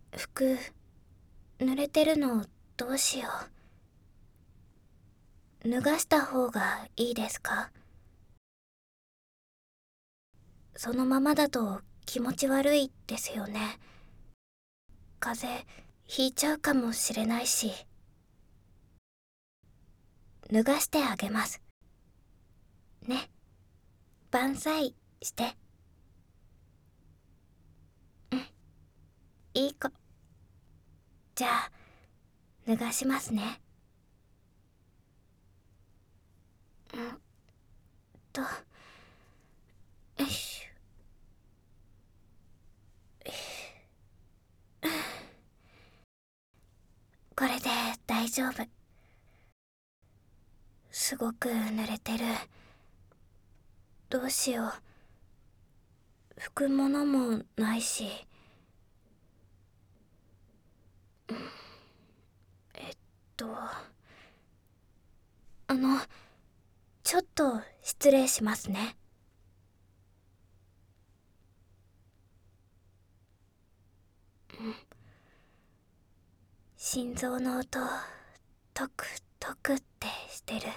服濡れてるのどうしよう。脱がした方がいいですか？そのままだと気持ち悪いですよね。風邪ひいちゃうかもしれないし。脱がしてあげます。ね。万歳して。うん、いい子。じゃあ、脱がしますね。と、よいしょ。これで大丈夫。すごく濡れてる。どうしよう。拭くものもないし。えっと、ちょっと失礼しますね。心臓の音、トクトクってしてる。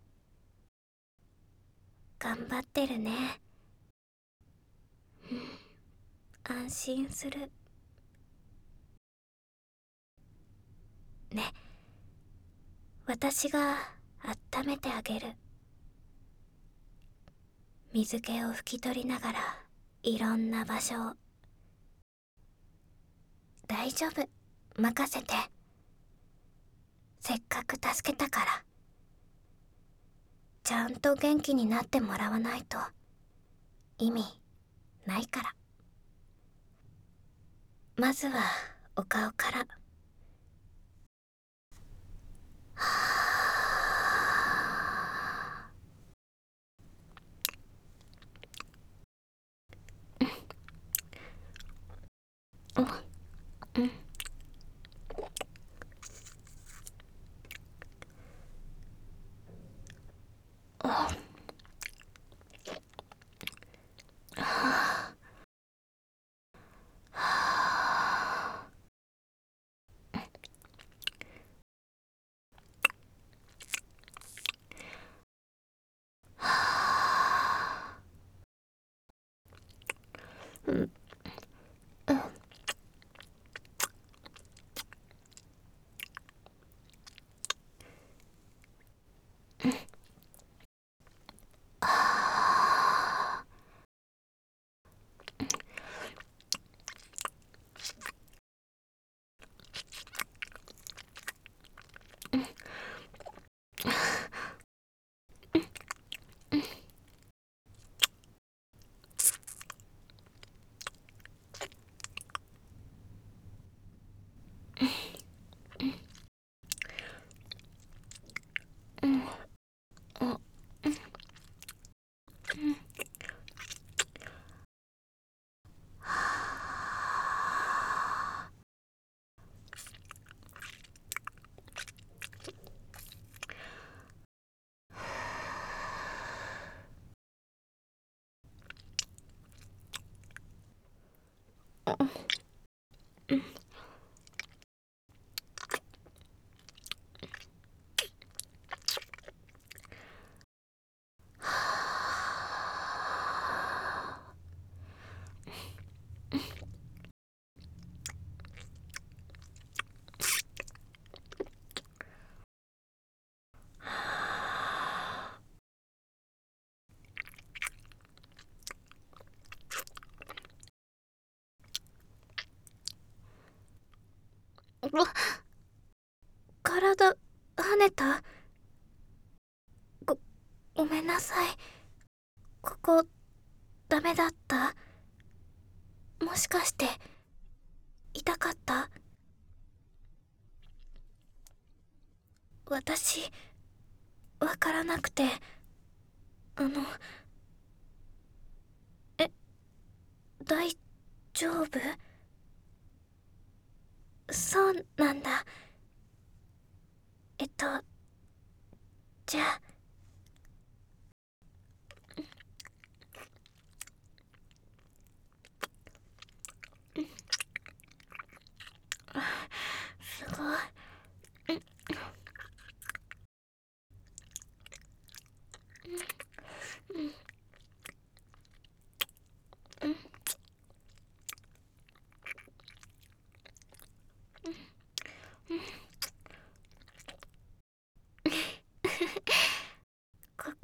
頑張ってるね。安心する。ね。私が温めてあげる。水気を拭き取りながら、いろんな場所を。大丈夫。任せて。せっかく助けたから。ちゃんと元気になってもらわないと意味ないから。まずはお顔から。うんうん。うんあうわ、体跳ねた。ごごめんなさい。ここダメだった？もしかして痛かった？私わからなくて。あのえ大丈夫？そうなんだ。じゃあ。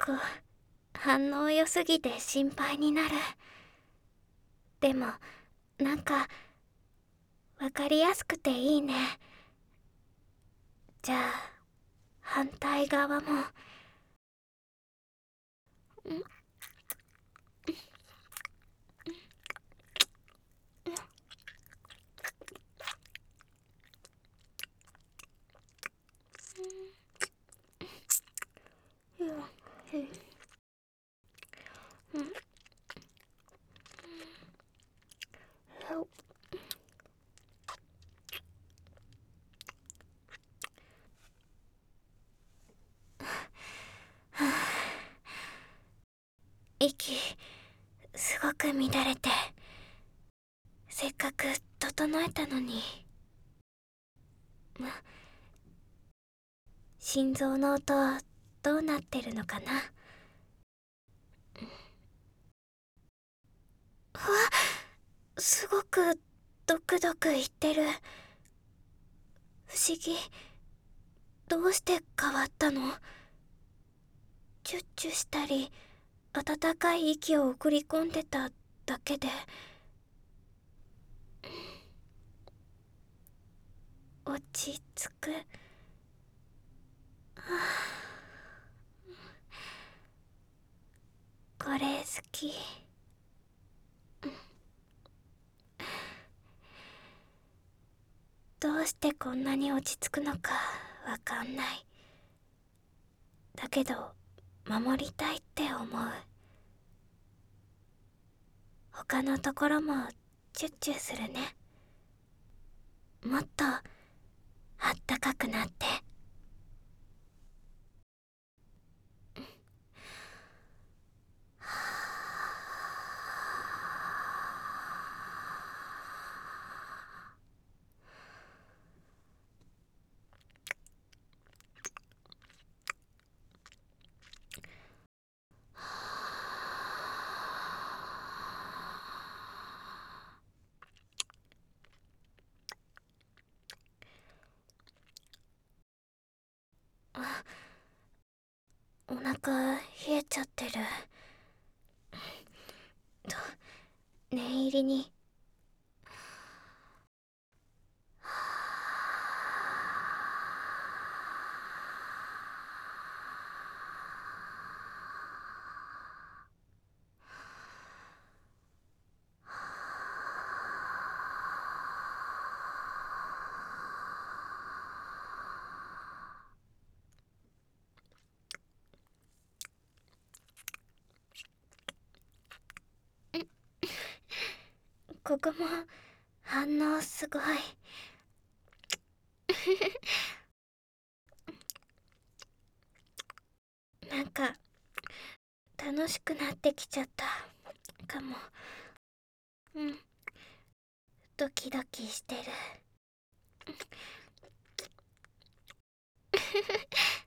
反応良すぎて心配になる。でもなんかわかりやすくていいね。じゃあ反対側も。息すごく乱れて、せっかく整えたのに。心臓の音どうなってるのかな。すごくドクドクいってる。不思議。どうして変わったの？チュッチュしたり温かい息を送り込んでただけで。落ち着く。これ好き。どうしてこんなに落ち着くのかわかんない。だけど守りたいって思う。他のところもチュッチュするね。もっとあったかくなって。お腹冷えちゃってる。念入りに。ここも反応すごい。なんか楽しくなってきちゃったかも。ドキドキしてる。